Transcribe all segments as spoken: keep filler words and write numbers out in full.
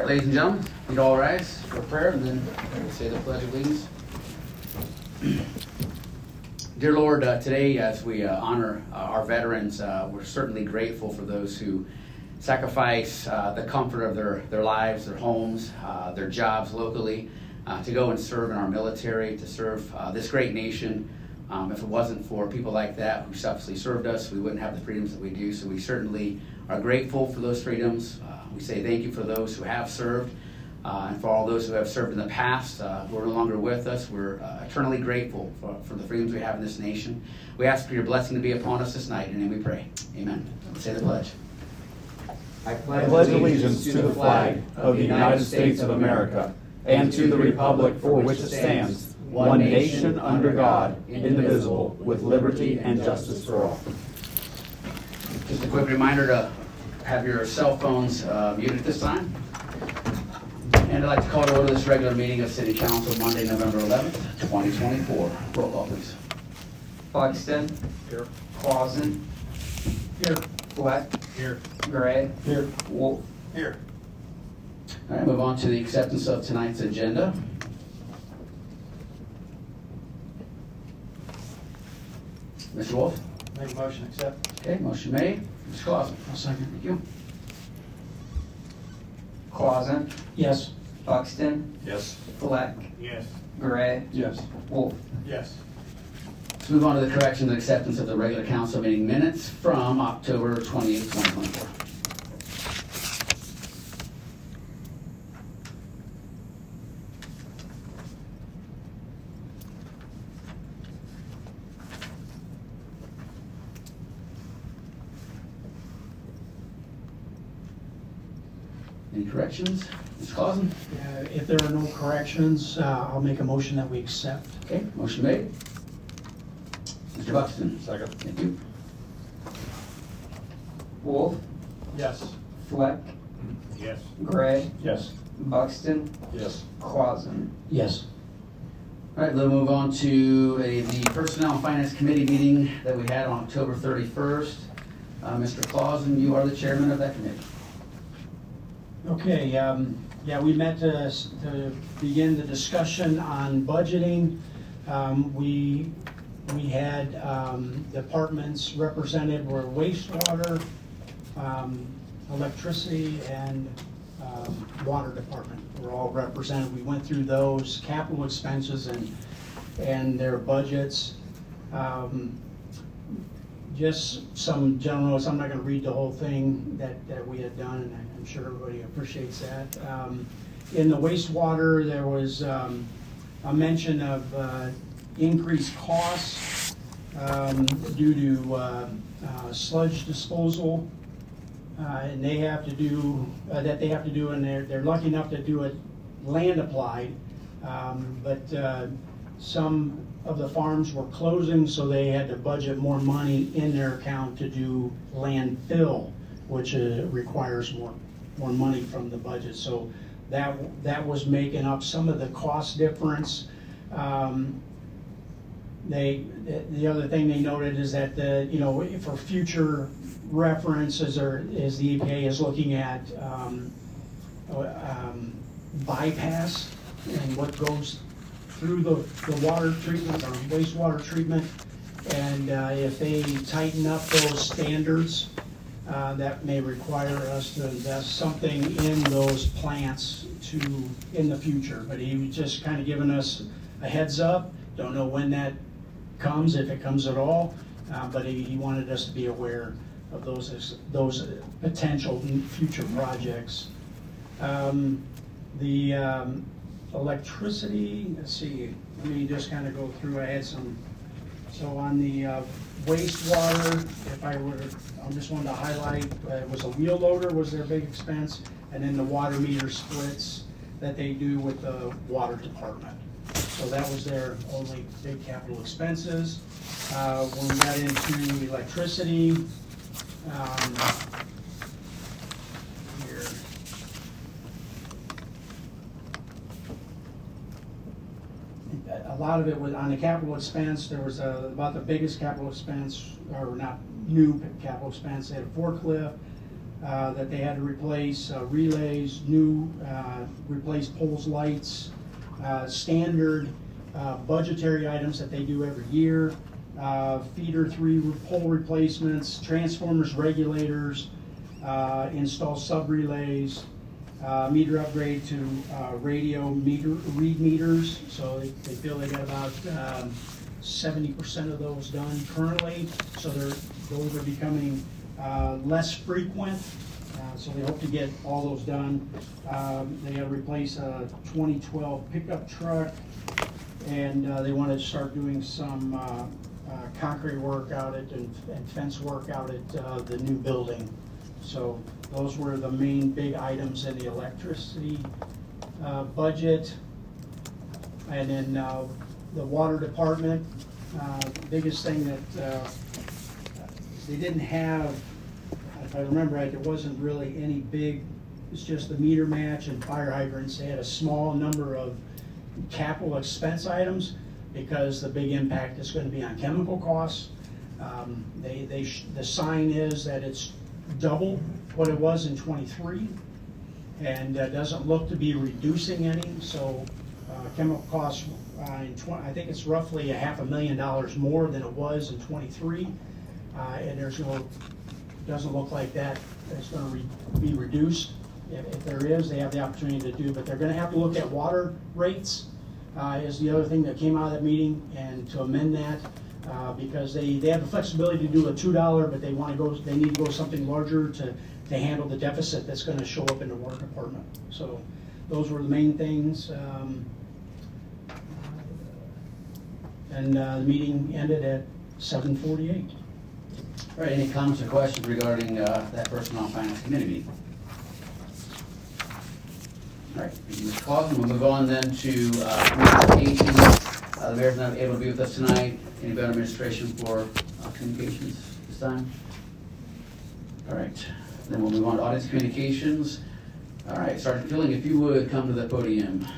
right, ladies and gentlemen, we'd all rise for prayer and then we'll say the Pledge of Allegiance. Dear Lord, uh, today as we uh, honor uh, our veterans, uh, we're certainly grateful for those who sacrifice uh, the comfort of their, their lives, their homes, uh, their jobs locally, uh, to go and serve in our military, to serve uh, this great nation. Um, if it wasn't for people like that who selflessly served us, we wouldn't have the freedoms that we do. So we certainly are grateful for those freedoms. Uh, we say thank you for those who have served, uh, and for all those who have served in the past, uh, who are no longer with us. We're uh, eternally grateful for, for the freedoms we have in this nation. We ask for your blessing to be upon us this night, and in we pray. Amen. Let's say the pledge. I pledge allegiance to the flag of the United States of America and to the republic for which it stands, one nation under God, indivisible, with liberty and justice for all. Just a quick reminder to have your cell phones uh, muted at this time. And I'd like to call to order this regular meeting of City Council Monday, November eleventh, twenty twenty-four. Roll call, please. Buxton. Here. Clausen. Here. Fleck. Here. Gray. Here. Wolf. Here. All right, move on to the acceptance of tonight's agenda. Mister Wolf? Make a motion to accept. Okay, motion made. Mister Clausen? I'll second. Thank you. Clausen. Yes. Buxton. Yes. Fleck. Yes. Gray. Yes. Wolf. Yes. Let's move on to the correction and acceptance of the regular council meeting minutes from October twenty-eighth, twenty twenty-four. Any corrections? Mister Clausen? Uh, If there are no corrections, uh, I'll make a motion that we accept. Okay, motion made. Mister Buxton? Second. Thank you. Wolf. Yes. Fleck. Yes. Gray. Yes. Buxton. Yes. Clausen. Yes. All right, we'll move on to a, the Personnel and Finance Committee meeting that we had on October thirty-first. Uh, Mister Clausen, you are the chairman of that committee. Okay, um, yeah, we met to, to begin the discussion on budgeting. Um, we, we had um, departments represented were wastewater, um, electricity, and um, water department were all represented. We went through those capital expenses and, and their budgets. Um, Just some general notes. I'm not going to read the whole thing that, that we had done, and I'm sure everybody appreciates that. Um, in the wastewater, there was um, a mention of uh, increased costs um, due to uh, uh, sludge disposal, uh, and they have to do uh, that. They have to do, and they're they're lucky enough to do it land applied, um, but uh, some of the farms were closing, so they had to budget more money in their account to do landfill, which uh, requires more more money from the budget. So that that was making up some of the cost difference. Um, they the other thing they noted is that the you know for future references, or as the E P A is looking at um, um, bypass and what goes through the, the water treatment or wastewater treatment, and uh, if they tighten up those standards, uh, that may require us to invest something in those plants to in the future. But he was just kind of giving us a heads up. Don't know when that comes, if it comes at all, uh, but he, he wanted us to be aware of those those potential future projects. Um, the um, electricity, let's see, let me just kind of go through. I had some, so on the uh, wastewater, if I were, I just wanted to highlight, uh, it was a wheel loader was their big expense, and then the water meter splits that they do with the water department. So that was their only big capital expenses. Uh, when we got into electricity, um, here, a lot of it was on the capital expense. There was a, about the biggest capital expense, or not new capital expense. They had a forklift, uh, that they had to replace, uh, relays, new, uh, replace poles, lights, uh, standard uh, budgetary items that they do every year, uh, feeder three pole replacements, transformers, regulators, uh, install sub-relays, uh, meter upgrade to uh, radio meter read meters. So they, they feel they got about um, seventy percent of those done currently. So they're, those are becoming uh, less frequent. Uh, so they hope to get all those done. Um, they have to replace a twenty twelve pickup truck, and uh, they want to start doing some uh, uh, concrete work out at and, and fence work out at uh, the new building. So those were the main big items in the electricity uh, budget. And then uh, the water department, uh, the biggest thing that uh, they didn't have, if I remember right, there wasn't really any big, it's just the meter match and fire hydrants. They had a small number of capital expense items because the big impact is going to be on chemical costs. Um, they, they sh the sign is that it's double what it was in twenty-three, and uh, doesn't look to be reducing any. So uh, chemical costs, uh, in I think it's roughly a half a million dollars more than it was in twenty-three, uh, and there's no, doesn't look like that it's going to re be reduced. If, if there is, they have the opportunity to do, but they're going to have to look at water rates. Uh, is the other thing that came out of that meeting, and to amend that. Uh, because they, they have the flexibility to do a two dollar, but they want to go, they need to go something larger to, to handle the deficit that's going to show up in the water department. So those were the main things. Um, and uh, the meeting ended at seven forty-eight. All right, any comments or questions regarding uh, that Personnel and Finance Committee meeting? All right, thank you, Mister Clausen. We'll move on then to uh, communications. Uh, the mayor's not able to be with us tonight. Any better administration for uh, communications this time? All right, then we'll move on to audience communications. All right, Sergeant Filling, if you would come to the podium.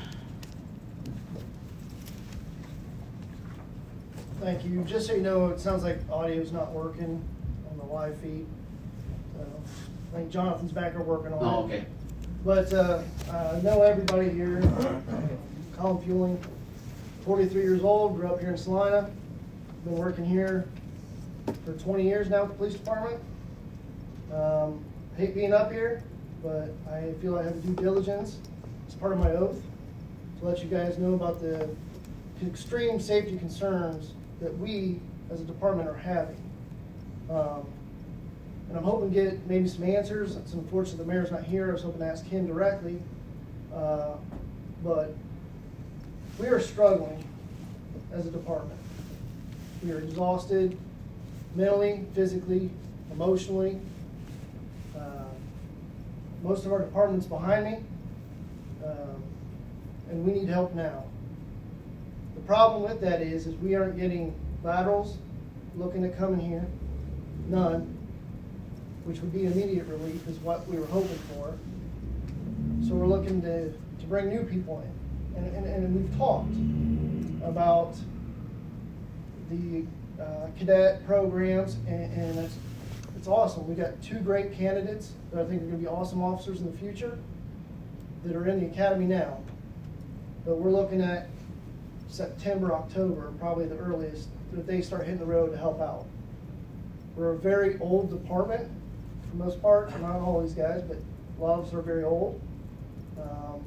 Thank you. Just so you know, it sounds like audio's not working on the live feed. Uh, I think Jonathan's back there working on it. Oh, okay. But uh, I know everybody here. Colin Fueling, forty-three years old, grew up here in Salina. Been working here for twenty years now with the police department. Um, hate being up here, but I feel I have due diligence. It's part of my oath to let you guys know about the extreme safety concerns that we as a department are having. Um, and I'm hoping to get maybe some answers. It's unfortunate the mayor's not here. I was hoping to ask him directly. Uh, but we are struggling as a department. We are exhausted mentally, physically, emotionally. Uh, most of our department's behind me, um, and we need help now. The problem with that is, is we aren't getting laterals looking to come in here, none, which would be immediate relief is what we were hoping for. So we're looking to, to bring new people in. And, and, and we've talked about the uh, cadet programs, and, and it's, it's awesome. We got two great candidates that I think are going to be awesome officers in the future that are in the academy now. But we're looking at September, October, probably the earliest, that they start hitting the road to help out. We're a very old department for the most part. Not all these guys, but a lot of us are very old. Um,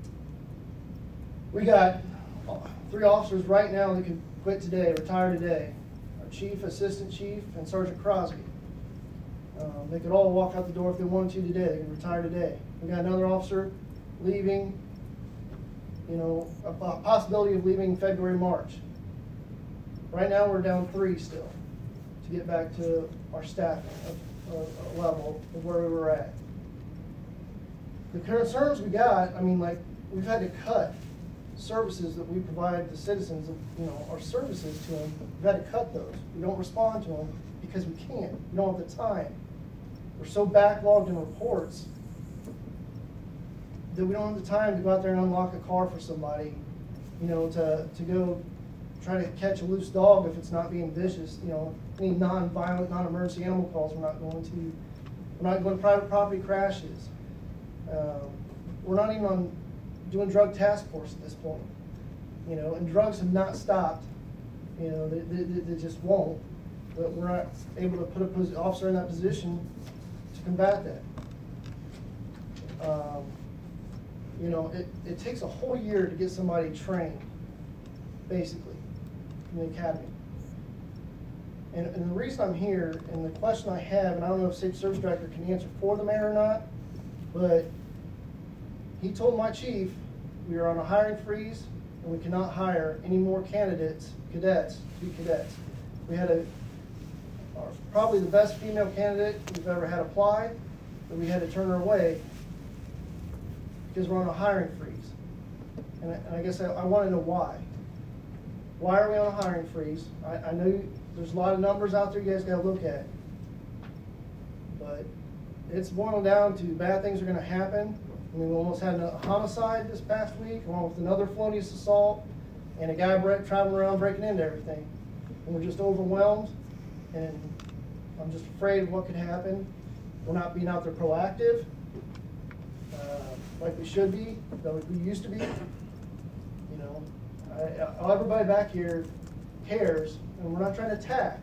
we got three officers right now that can quit today, retire today. Our chief, assistant chief, and Sergeant Crosby. Um, they could all walk out the door if they wanted to today. They can retire today. We got another officer leaving, you know, a possibility of leaving February, March. Right now we're down three still to get back to our staffing of, of, of level of where we were at. The concerns we got, I mean, like, we've had to cut services that we provide the citizens, you know, our services to them. We've had to cut those. We don't respond to them because we can't. We don't have the time. We're so backlogged in reports that we don't have the time to go out there and unlock a car for somebody, you know, to, to go try to catch a loose dog if it's not being vicious, you know, any non-violent, non-emergency animal calls we're not going to We're not going to private property crashes. Um, we're not even on doing drug task force at this point. You know, and drugs have not stopped. You know, they, they, they just won't. But we're not able to put a pos- officer in that position to combat that. Um, you know, it, it takes a whole year to get somebody trained, basically, in the academy. And, and the reason I'm here, and the question I have, and I don't know if Safety Service Director can answer for the mayor or not, but he told my chief we are on a hiring freeze and we cannot hire any more candidates, cadets, to be cadets. We had a, our, probably the best female candidate we've ever had apply, but we had to turn her away because we're on a hiring freeze. And I, and I guess I, I want to know why. Why are we on a hiring freeze? I, I know you, there's a lot of numbers out there you guys got to look at. But it's boiling down to bad things are going to happen. I mean, we almost had a homicide this past week, along with another felonious assault, and a guy bre- traveling around breaking into everything. And we're just overwhelmed, and I'm just afraid of what could happen. We're not being out there proactive, uh, like we should be, like we used to be. You know, I, I, everybody back here cares, and we're not trying to attack.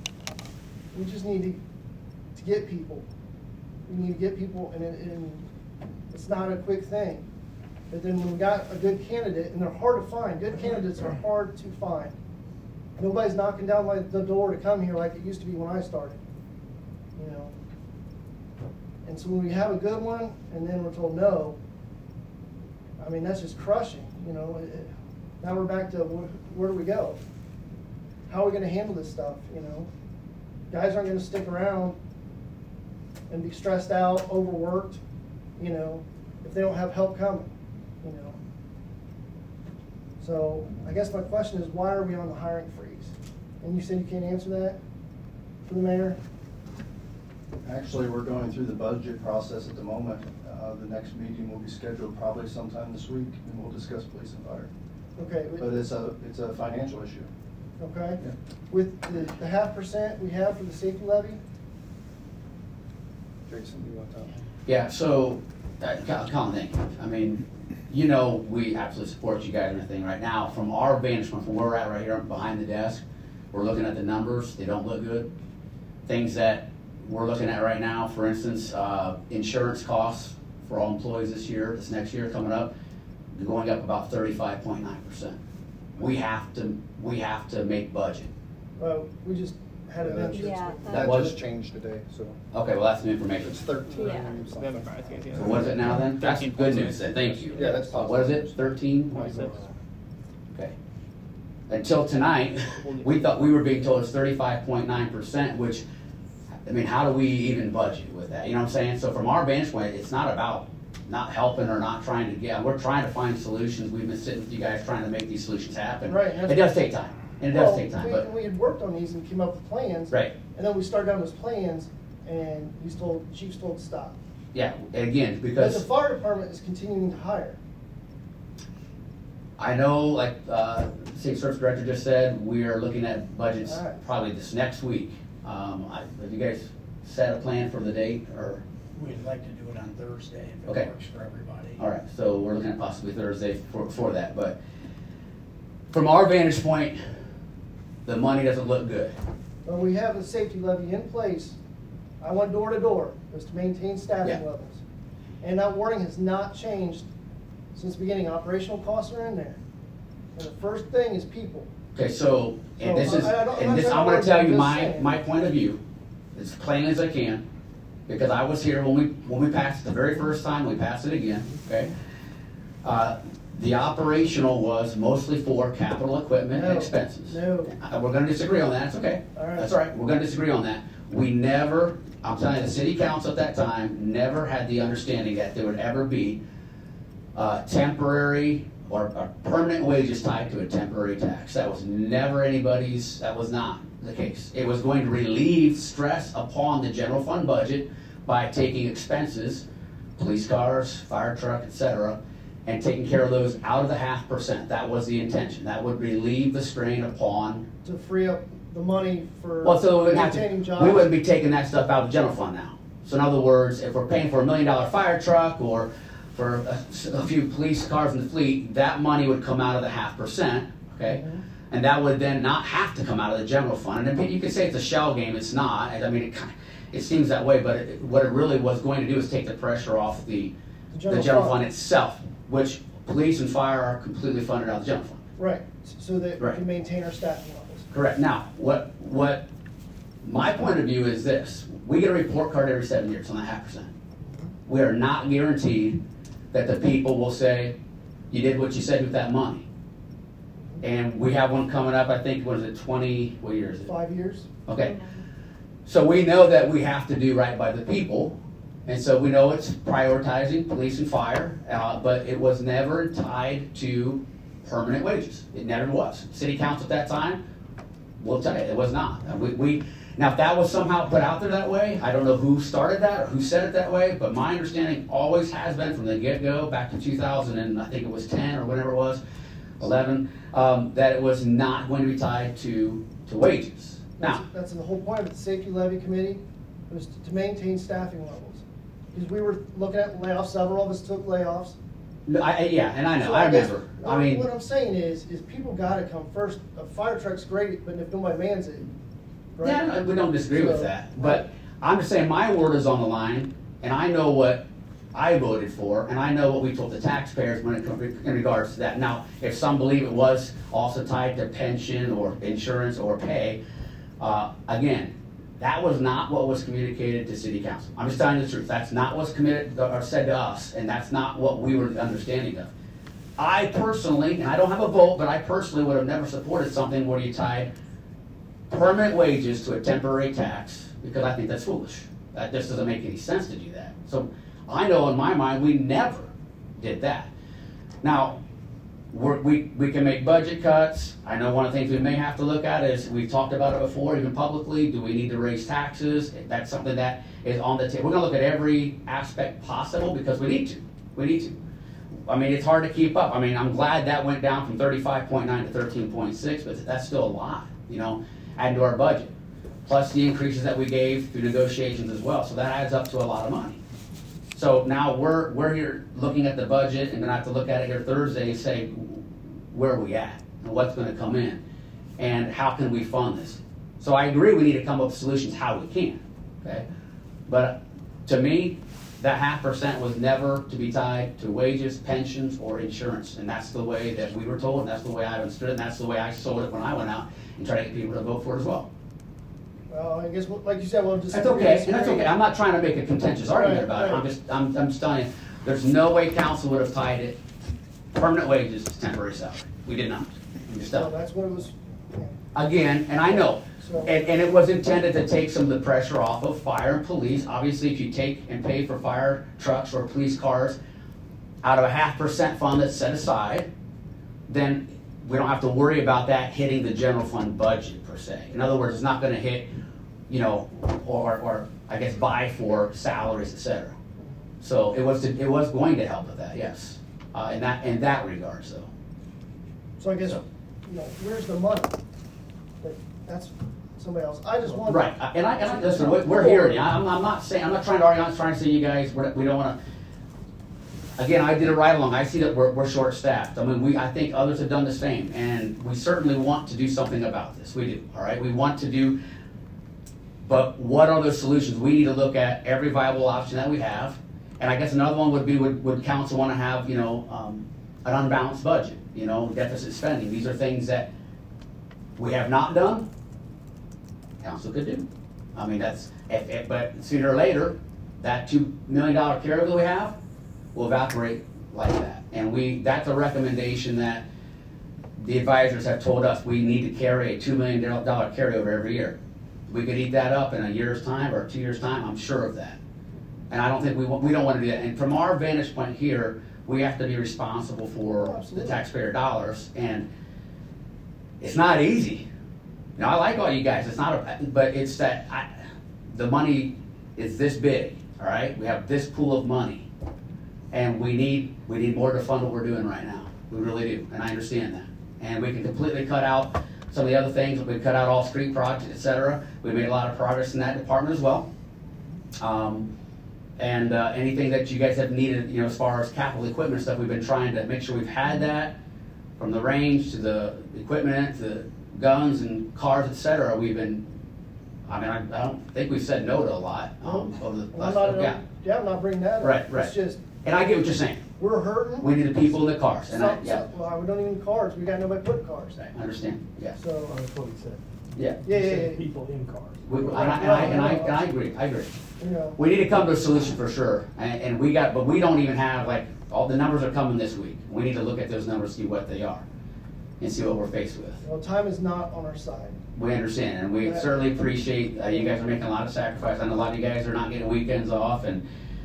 We just need to, to get people. We need to get people, and, and it's not a quick thing. But then when we got a good candidate, and they're hard to find, good candidates are hard to find. Nobody's knocking down like the door to come here like it used to be when I started. You know. And so when we have a good one, and then we're told no, I mean, that's just crushing. You know. It, it, now we're back to where, where do we go? How are we going to handle this stuff? You know, guys aren't going to stick around and be stressed out, overworked. You know, if they don't have help coming. You know. So I guess my question is, why are we on the hiring freeze? And you said you can't answer that for the mayor? Actually, we're going through the budget process at the moment. Uh, the next meeting will be scheduled probably sometime this week, and we'll discuss police and fire. Okay. But it's a it's a financial issue. Okay. Yeah. With the, the half percent we have for the safety levy? Jason, do you want to talk? Yeah, so, uh, Colin, thank you. I mean, you know, we absolutely support you guys and everything right now. From our vantage point, from where we're at right here behind the desk, we're looking at the numbers. They don't look good. Things that we're looking at right now, for instance, uh, insurance costs for all employees this year, this next year coming up, they're going up about thirty-five point nine percent. We have to, we have to make budget. Well, we just had a Yeah, bench. that's- Yeah. That That was- just changed today, so Okay, well, that's some information. it's thirteen. Yeah. something. So what is it now then? That's good news then, thank you. Yeah, that's positive. What is it, thirteen? Okay. Until tonight, we thought, we were being told it's thirty-five point nine percent, which, I mean, how do we even budget with that? You know what I'm saying? So from our vantage point, it's not about not helping or not trying to get, we're trying to find solutions. We've been sitting with you guys trying to make these solutions happen. Right, that's- It does take time, and it does Well, take time, we, but, we had worked on these and came up with plans. right. And then we started down those plans, and he's told, chief's told to stop. Yeah, and again, But the because fire department is continuing to hire. I know, like, uh, State Service Director just said, we are looking at budgets All right. probably this next week. Um, I, have you guys set a plan for the date, or? We'd like to do it on Thursday if it Okay. works for everybody. All right, so we're looking at possibly Thursday for, for that, but from our vantage point, the money doesn't look good. But we have a safety levy in place. I went door to door, was to maintain staffing Yeah. levels. And that wording has not changed since the beginning. Operational costs are in there. And the first thing is people. Okay, so, and this So, is, I- I don't- I'm and not this, trying I'm to gonna argue, tell I'm you just my, saying. my point of view, as plain as I can, because I was here when we, when we passed it the very first time, we passed it again, okay? Uh, the operational was mostly for capital equipment No, expenses. no. Uh, We're gonna disagree on that, it's okay. All right. That's all right, we're gonna disagree on that. We never, I'm telling you, the city council at that time never had the understanding that there would ever be uh, temporary or, or permanent wages tied to a temporary tax. That was never anybody's, that was not the case. It was going to relieve stress upon the general fund budget by taking expenses, police cars, fire truck, et cetera, and taking care of those out of the half percent. That was the intention. That would relieve the strain upon, To free up the money for well, so we wouldn't have maintaining to, jobs. we wouldn't be taking that stuff out of the general fund now. So in other words, if we're paying for a million dollar fire truck or for a, a few police cars in the fleet, that money would come out of the half percent, okay? Mm-hmm. And that would then not have to come out of the general fund. And you could say it's a shell game, it's not. I mean, it, it seems that way, but it, what it really was going to do is take the pressure off the, the general, the general fund. fund itself, which police and fire are completely funded out of the general fund. Right, so that right. we can maintain our staffing levels. Correct. Now, what what my point of view is this. We get a report card every seven years on that half percent. We are not guaranteed that the people will say, you did what you said with that money. And we have one coming up, I think, what is it, twenty, what year is it? Five years. Okay. So we know that we have to do right by the people. And so we know it's prioritizing police and fire, uh, but it was never tied to permanent wages. It never was. City council at that time, we'll tell you, it was not. We, we Now, if that was somehow put out there that way, I don't know who started that or who said it that way, but my understanding always has been from the get-go, back to two thousand, and I think it was ten or whatever it was, eleven, um, that it was not going to be tied to, to wages. Now, that's, that's the whole point of the safety levy committee, was to, to maintain staffing levels. Because we were looking at layoffs, several of us took layoffs. I, yeah, and I know, so I, I remember. Guess, I mean, what I'm saying is, is people got to come first. A fire truck's great, but if nobody mans it, right? Yeah, we don't disagree so, with that. But I'm just saying my word is on the line, and I know what I voted for, and I know what we told the taxpayers when it comes in regards to that. Now, if some believe it was also tied to pension or insurance or pay, uh, again, that was not what was communicated to City Council. I'm just telling you the truth. That's not what's committed or said to us, and that's not what we were understanding of. I personally, and I don't have a vote, but I personally would have never supported something where you tied permanent wages to a temporary tax, because I think that's foolish. That just doesn't make any sense to do that. So I know in my mind we never did that. Now, we're, we, we can make budget cuts. I know one of the things we may have to look at is, we've talked about it before, even publicly, do we need to raise taxes? That's something that is on the table. We're going to look at every aspect possible because we need to. We need to. I mean, it's hard to keep up. I mean, I'm glad that went down from thirty-five point nine to thirteen point six, but that's still a lot, you know, add to our budget. Plus the increases that we gave through negotiations as well. So that adds up to a lot of money. So now we're we're here looking at the budget, and gonna have to look at it here Thursday and say, where are we at? And what's gonna come in? And how can we fund this? So I agree we need to come up with solutions how we can, okay? But to me, that half percent was never to be tied to wages, pensions, or insurance. And that's the way that we were told, and that's the way I understood it, and that's the way I sold it when I went out and tried to get people to vote for it as well. Well, I guess, like you said, we'll just. That's okay, and that's okay. I'm not trying to make a contentious argument right, about right. it. I'm just, I'm, I'm just telling you, there's no way council would have tied it, permanent wages to temporary salary. We did not. We just Well, don't. that's what it was. Again, and I know, So- and, and it was intended to take some of the pressure off of fire and police. Obviously, if you take and pay for fire trucks or police cars out of a half percent fund that's set aside, then we don't have to worry about that hitting the general fund budget per se. In other words, it's not going to hit, you know, or, or I guess buy for salaries, et cetera. So it was to, it was going to help with that, yes, uh, in that in that regards, though. So I guess, So- you know, where's the money? But that's somebody else. I just want. Right, and I, and I listen, we're, we're hearing you. I'm, I'm not saying, I'm not trying to argue, I'm trying to say you guys, we're, we don't want to, again, I did it right along. I see that we're, we're short-staffed. I mean, we, I think others have done the same, and we certainly want to do something about this. We do, all right? We want to do, but what are the solutions? We need to look at every viable option that we have, and I guess another one would be, would, would council want to have, you know, um, an unbalanced budget, you know, deficit spending. These are things that we have not done, council could do. I mean, that's, if, if, but sooner or later, that two million dollar carryover that we have will evaporate like that. And we, that's a recommendation that the advisors have told us we need to carry a two million dollar carryover every year. We could eat that up in a year's time or two years' time, I'm sure of that. And I don't think we want, we don't want to do that. And from our vantage point here, we have to be responsible for Absolutely. the taxpayer dollars. And it's not easy. You know, I like all you guys. It's not, a, but it's that I, the money is this big. All right, we have this pool of money, and we need we need more to fund what we're doing right now. We really do, and I understand that. And we can completely cut out some of the other things. We cut out all street projects, et cetera. We made a lot of progress in that department as well. Um, and uh, anything that you guys have needed, you know, as far as capital equipment stuff, we've been trying to make sure we've had that, from the range to the equipment to the guns and cars, et cetera. We've been, I mean, I, I don't think we've said no to a lot um, over the Well, I'm last, not, yeah. yeah, I'm not bringing that up. Right, right. It's just, And I get what you're saying. we're hurting. We need the people in the cars, and I, Some- yeah, some- Well, we don't even need cars, we got nobody put cars. I understand, yeah, So, That's what he said. yeah. yeah, He yeah, said yeah, people in cars. We, and, I, and, I, and, I, and I agree, I agree. you know. We need to come to a solution for sure, and, and we got, but we don't even have, like, all the numbers are coming this week. We need to look at those numbers, see what they are, and see what we're faced with. Well, time is not on our side. We understand, and we certainly appreciate, uh, you guys are making a lot of sacrifice. I know a lot of you guys are not getting weekends off, and,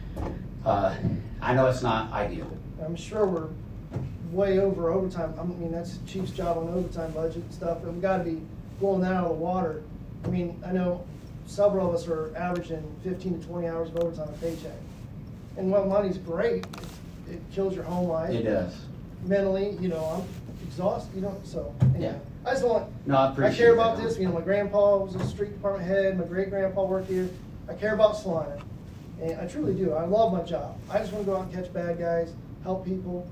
uh, I know it's not ideal. I'm sure we're way over overtime. I mean, that's the chief's job on overtime budget and stuff, but we gotta be blowing that out of the water. I mean, I know several of us are averaging fifteen to twenty hours of overtime a paycheck. And while money's great, it, it kills your home life. It does. Mentally, you know, I'm exhausted, you know, so. anyway. Yeah. I just want, No, I I appreciate care about that. this, you know, my grandpa was a street department head, my great grandpa worked here. I care about Salina, and I truly do. I love my job. I just wanna go out and catch bad guys, help people.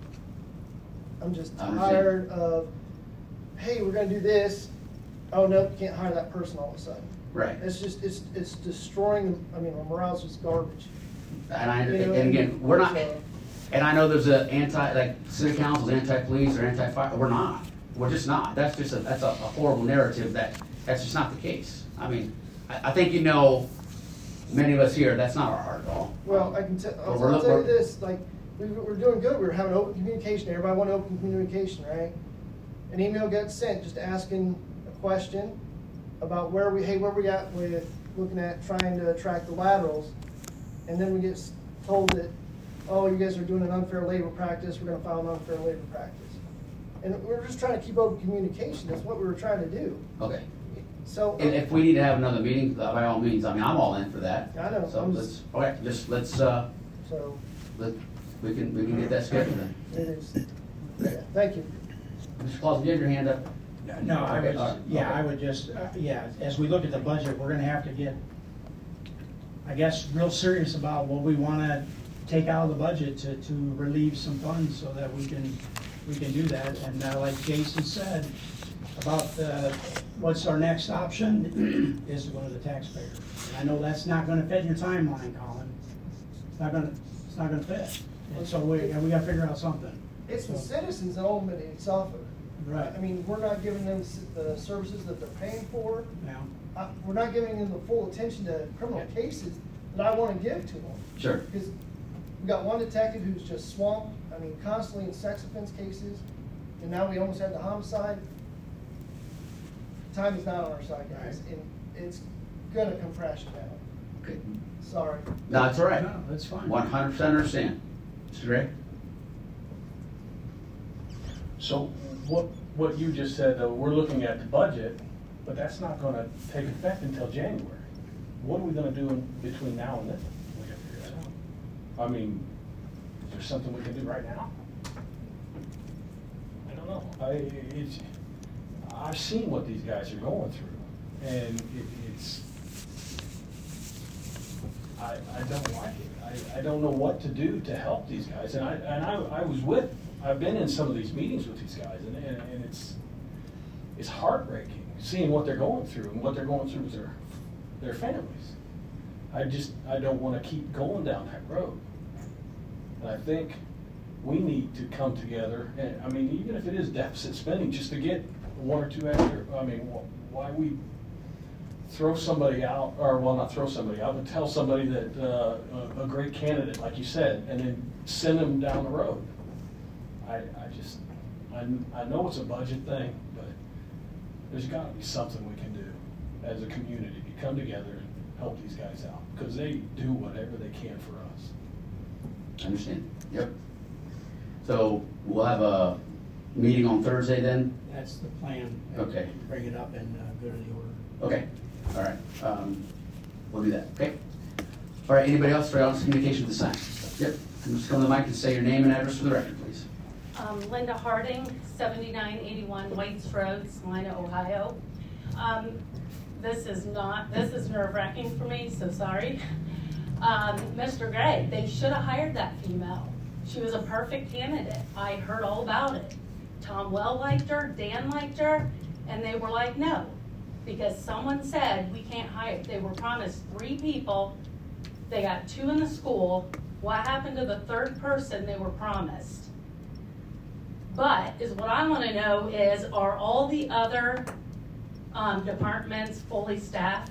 I'm just I understand. tired of, hey, we're gonna do this. Oh, no, you can't hire that person all of a sudden. Right. It's just, it's, it's destroying, I mean, our morale's just garbage. And I, You know, and again, we're not, so- and I know there's a anti, like, city council's anti-police or anti-fire, we're not. We're just not. That's just a, that's a a horrible narrative that, that's just not the case. I mean, I, I think you know, many of us here, that's not our heart at all. Well, I can tell, But I'll we're I'll look- tell you we're- this, like, we, we're doing good, we're having open communication, everybody wanted open communication, right? An email gets sent just asking a question about where we, hey, where we at with looking at trying to track the laterals, and then we get s- told that, oh, you guys are doing an unfair labor practice, we're gonna file an unfair labor practice. And we're just trying to keep open communication, that's what we were trying to do. Okay. So, And if we need to have another meeting, uh, by all means, I mean, I'm all in for that. I know, So I'm let's, just- okay, just, let's, uh, so, let, we can, we can get that scheduled then. it is, yeah, thank you. Mister Claus, you have your hand up? No, I Okay, would, all right, yeah, okay. I would just, uh, yeah, as we look at the budget, we're gonna have to get, I guess, real serious about what we wanna take out of the budget to, to relieve some funds so that we can, we can do that. And uh, like Jason said, about uh, what's our next option is to go to the taxpayer. I know that's not gonna fit your timeline, Colin. It's not gonna, it's not gonna fit. And so we, we gotta figure out something. It's the So- citizens that ultimately suffer. Right. I mean, we're not giving them s- the services that they're paying for. Now, Uh, We're not giving them the full attention to criminal cases that I want to give to them. Sure. Because we got one detective who's just swamped, I mean, constantly in sex offense cases, and now we almost had the homicide. Time is not on our side, guys, and it's gonna come crashing down. Okay. Sorry. No, it's all right. no, that's fine. One hundred percent understand. Mister Gray? So what, what you just said, though, we're looking at the budget, but that's not gonna take effect until January. What are we gonna do in between now and then? We gotta figure that out. I mean, is there something we can do right now? I don't know. I, it's, I've seen what these guys are going through, and it, it's, I, I don't like it. I, I don't know what to do to help these guys, and I, and I, I was with, I've been in some of these meetings with these guys, and, and, and it's, it's heartbreaking, seeing what they're going through and what they're going through with their, their families. I just, I don't wanna keep going down that road. And I think we need to come together, and, I mean, even if it is deficit spending, just to get one or two extra, I mean, wh- why we throw somebody out, or well, not throw somebody out, but tell somebody that, uh, a, a great candidate, like you said, and then send them down the road. I, I just, I, I know it's a budget thing, but there's gotta be something we can do as a community to come together and help these guys out, because they do whatever they can for us. I understand. Yep. So we'll have a meeting on Thursday then? That's the plan. Okay. Bring it up and uh, go to the order. Okay, all right. Um, we'll do that, okay? All right, anybody else for honest communication with the sign? Yep. Just come to the mic and say your name and address for the record, please. Um, Linda Harding, seventy-nine eighty-one Whites Road, Salina, Ohio. Um, this is not, this is nerve-wracking for me, so sorry. Um, Mister Gray, they should have hired that female. She was a perfect candidate. I heard all about it. Tom Well liked her, Dan liked her, and they were like, no. Because someone said, we can't hire. They were promised three people. They got two in the school. What happened to the third person they were promised? But is what I want to know is, are all the other um, departments fully staffed?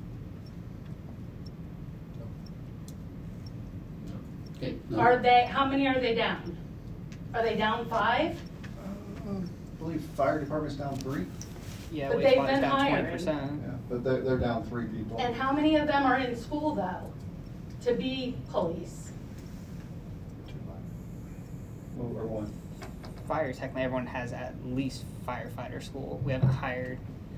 Okay, no. Are they, how many are they down? Are they down five? I believe fire department's down three. Yeah, But they've wastewater's been down hiring. twenty percent. Yeah, but they're, they're down three people. And how many of them are in school though, to be police? Or or one. Fire, technically everyone has at least firefighter school. We haven't hired.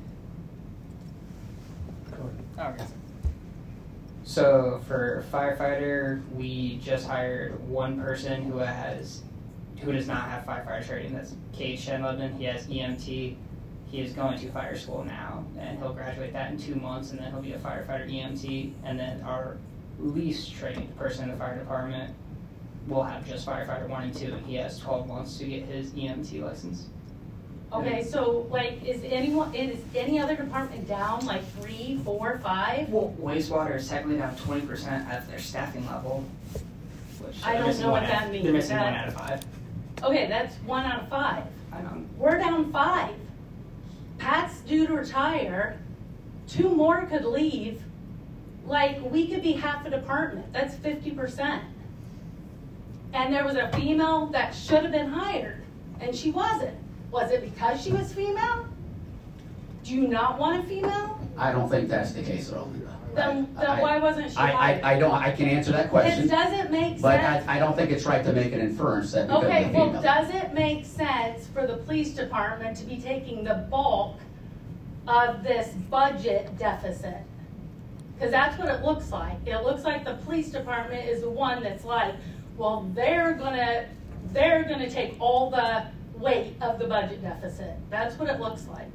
Oh, okay. So for firefighter, we just hired one person who has, who does not have firefighter training. That's Cade Shenleben. He has E M T. He is going to fire school now, and he'll graduate that in two months, and then he'll be a firefighter E M T. And then our least trained person in the fire department will have just firefighter one and two, and he has twelve months to get his E M T license. Okay, so like, is anyone, is any other department down like three, four, five? Well, wastewater is technically down twenty percent at their staffing level, which I they're don't missing know one what out- that means. They're missing That- one out of five. Okay, that's one out of five. I know. We're down five. Pat's due to retire. Two more could leave. Like, we could be half a department. That's fifty percent. And there was a female that should have been hired, and she wasn't. Was it because she was female? Do you not want a female? I don't think that's the case at all. Then, then I- why wasn't she I, hired? I, I don't, I can answer that It question, doesn't make but sense. I, I don't think it's right to make an inference that because of the Okay, well, female. does it make sense for the police department to be taking the bulk of this budget deficit? Because that's what it looks like. It looks like the police department is the one that's like, well, they're gonna, they're gonna take all the weight of the budget deficit. That's what it looks like.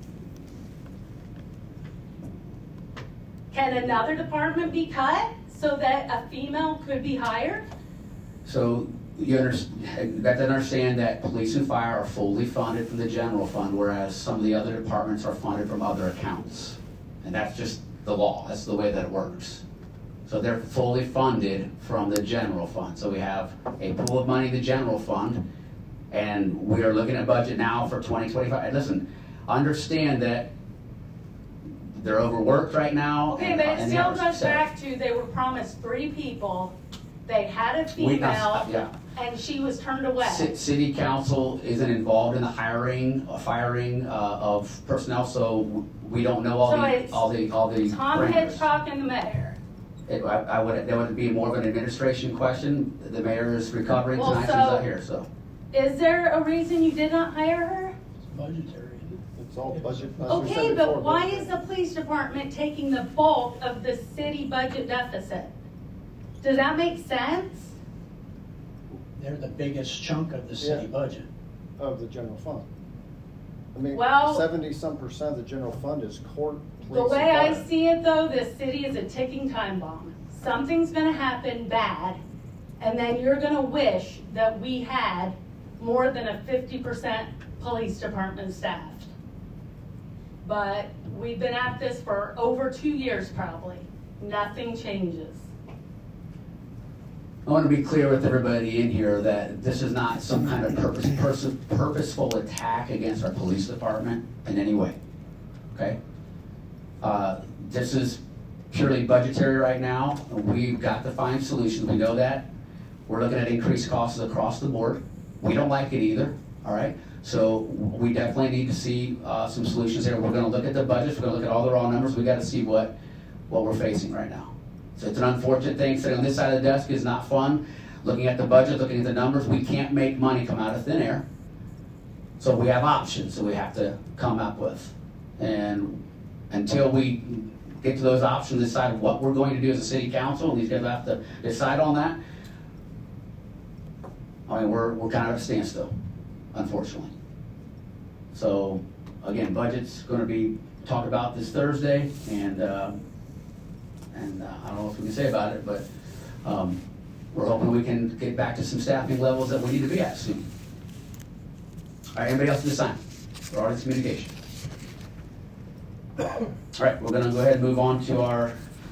Can another department be cut so that a female could be hired? So you understand, you got to understand that police and fire are fully funded from the general fund, whereas some of the other departments are funded from other accounts. And that's just the law, that's the way that it works. So they're fully funded from the general fund. So we have a pool of money in the general fund, and we are looking at budget now for twenty twenty-five. And listen, understand that they're overworked right now. Okay, and- but it and they still have- goes back to, they were promised three people, they had a We not- female, yeah. and she was turned Ci- away. City council isn't involved in the hiring, uh, firing uh, of personnel, so w- we don't know all So the, it's all the, all the Tom parameters. Hitchcock and the mayor. It, I, I would, that would be more of an administration question. The mayor is recovering Well, tonight, she's so- not here, so. Is there a reason you did not hire her? It's budgetary. It's all budget. as we said Okay, before, but why is the police department taking the bulk of the city budget deficit? Does that make sense? They're the biggest chunk of the city Yeah. budget. Of the general fund. I mean, Well- seventy-some percent of the general fund is court, The police, way I and fire. see it though, this city is a ticking time bomb. Something's gonna happen bad, and then you're gonna wish that we had more than a fifty percent police department staffed. But we've been at this for over two years probably. Nothing changes. I want to be clear with everybody in here that this is not some kind of purpose, pers- purposeful attack against our police department in any way, okay? Uh, this is purely budgetary right now. We've got to find solutions, we know that. We're looking at increased costs across the board. We don't like it either, all right? So we definitely need to see uh, some solutions here. We're gonna look at the budgets, we're gonna look at all the raw numbers, we gotta see what, what we're facing right now. So it's an unfortunate thing. Sitting on this side of the desk is not fun. Looking at the budget, looking at the numbers, we can't make money come out of thin air. So we have options that we have to come up with. And until we get to those options, decide what we're going to do as a city council, and these guys have to decide on that, I mean, we're, we're kind of at a standstill, unfortunately. So, again, budget's going to be talked about this Thursday, and uh, and uh, I don't know what we can say about it, but um, we're hoping we can get back to some staffing levels that we need to be at soon. All right, anybody else at this time for audience communication? All right, we're going to go ahead and move on to our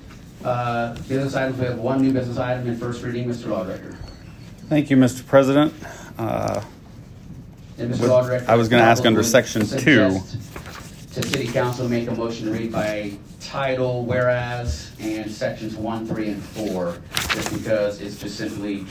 uh, business items. We have one new business item in first reading, Mister Law Director. Thank you, Mister President. Uh, And Mister Law Director, I was going to ask under would section two. To City Council, make a motion to read by title, whereas, and sections one, three, and four, just because it's just simply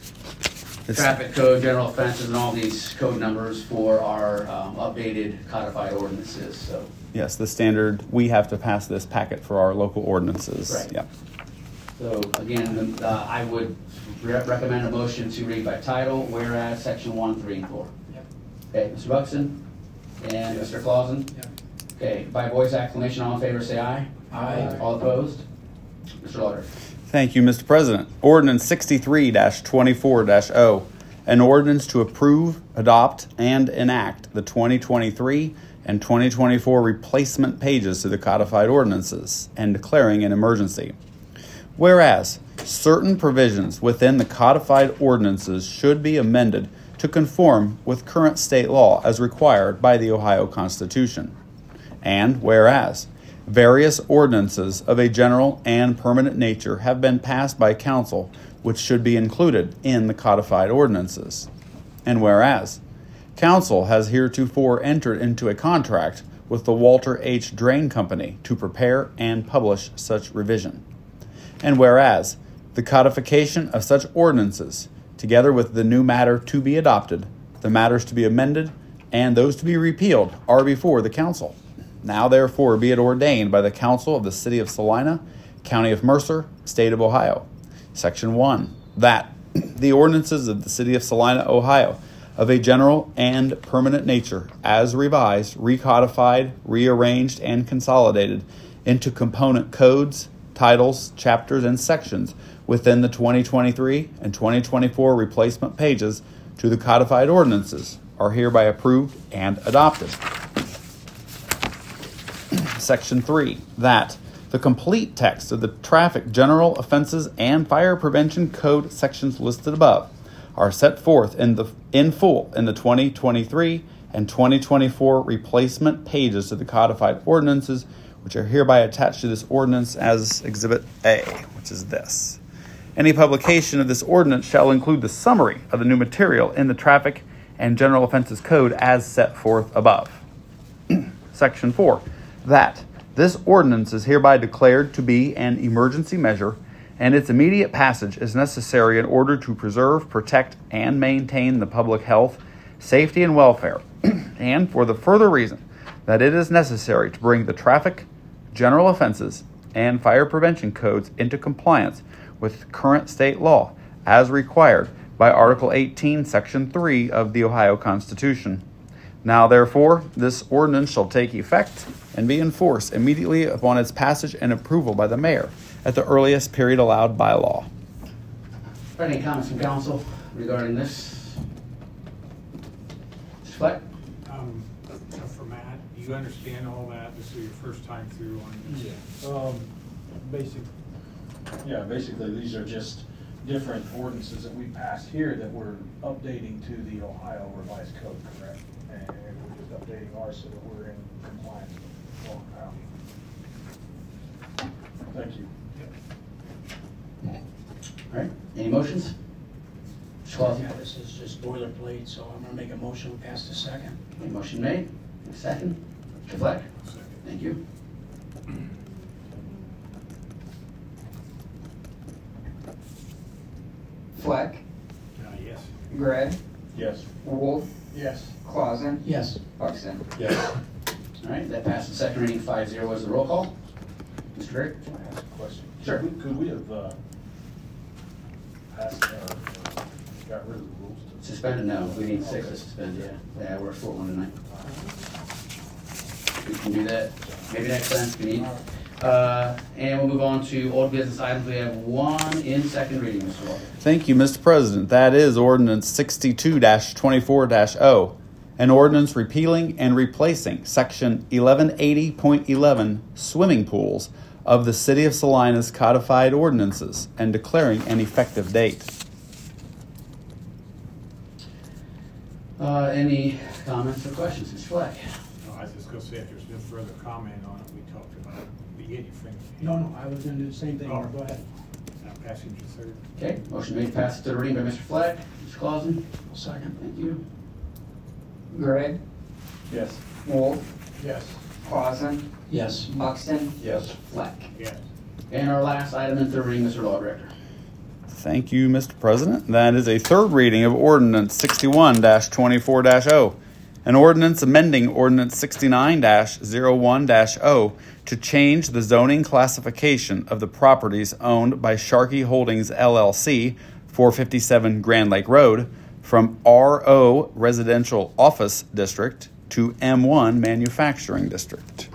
It's- traffic code, general offenses, and all these code numbers for our um, updated codified ordinances. So, Yes, the standard, we have to pass this packet for our local ordinances. Right. Yep. so again, uh, I would re- recommend a motion to read by title, whereas, section one, three, and four. Yep. Okay, Mister Buxton and Mister Clausen. Yep. Okay, by voice acclamation, all in favor, say aye. Aye. All opposed? Mister Lauder. Thank you, Mister President. Ordinance sixty-three twenty-four oh, an ordinance to approve, adopt, and enact the twenty twenty-three and twenty twenty-four replacement pages to the codified ordinances and declaring an emergency. Whereas, certain provisions within the codified ordinances should be amended to conform with current state law as required by the Ohio Constitution. And whereas, various ordinances of a general and permanent nature have been passed by council which should be included in the codified ordinances. And whereas, council has heretofore entered into a contract with the Walter H. Drain Company to prepare and publish such revision. And whereas, the codification of such ordinances, together with the new matter to be adopted, the matters to be amended, and those to be repealed, are before the council. Now therefore be it ordained by the Council of the City of Salina, County of Mercer, State of Ohio. Section one, that the ordinances of the City of Salina, Ohio, of a general and permanent nature, as revised, recodified, rearranged, and consolidated into component codes, titles, chapters, and sections within the twenty twenty-three and twenty twenty-four replacement pages to the codified ordinances, are hereby approved and adopted. Section three, that the complete text of the traffic general offenses and fire prevention code sections listed above are set forth in the in full in the twenty twenty-three and twenty twenty-four replacement pages to the codified ordinances, which are hereby attached to this ordinance as Exhibit A, which is this. Any publication of this ordinance shall include the summary of the new material in the traffic and general offenses code as set forth above. Section four, that this ordinance is hereby declared to be an emergency measure, and its immediate passage is necessary in order to preserve, protect, and maintain the public health, safety, and welfare, and for the further reason that it is necessary to bring the traffic, general offenses, and fire prevention codes into compliance with current state law as required by Article eighteen, Section three of the Ohio Constitution. Now, therefore, this ordinance shall take effect and be enforced immediately upon its passage and approval by the mayor at the earliest period allowed by law. Any comments from council regarding this? Mister Fleck? Um, for Matt, do you understand all that? This is your first time through on this? Yeah. Um, basic, yeah, basically, these are just different ordinances that we passed here that we're updating to the Ohio revised code, correct? And we're just updating ours so that we're in compliance with Ohio. Thank you. All right, any motions? Mister Clausen? Yeah, this is just boilerplate, so I'm gonna make a motion to pass the second. A motion made, a second. Mister Fleck? Thank you. Fleck, Uh, yes. Gray, Yes. Wolf, Yes. Clausen, Yes. Buxton. Yes. All right, that passes second reading five zero. Was the roll call? Mister Drake? Can I ask a question? Sure. Could we, could we have, uh, passed, uh, uh, got rid of the rules? to- Suspended? No, we need six to suspend, yeah. Yeah, we're short one tonight. We can do that maybe next time if we need. Uh, and we'll move on to old business items. We have one in second reading, Mister Walker. Thank you, Mister President. That is Ordinance sixty-two twenty-four oh, an ordinance repealing and replacing Section eleven eighty point eleven swimming pools of the City of Salina's codified ordinances and declaring an effective date. Uh, any comments or questions? Mister Fleck? No, I was just gonna say, if there's no further comment on it, we talked about it. We get your finger. No, no, I was gonna do the same thing, Oh. go ahead. Now passing to third. Okay, motion made to pass to the reading by Mister Fleck. Mister Clausen? I'll second. Thank you. Gray, Yes. Wolf, Yes. Clausen, Yes. Buxton, Yes. Fleck. Yes. And our last item in third reading, Mister Law Director. Thank you, Mister President. That is a third reading of Ordinance sixty-one twenty-four oh, an ordinance amending Ordinance sixty-nine oh one oh to change the zoning classification of the properties owned by Sharkey Holdings L L C, four fifty-seven Grand Lake Road, from R O Residential Office District to M one Manufacturing District.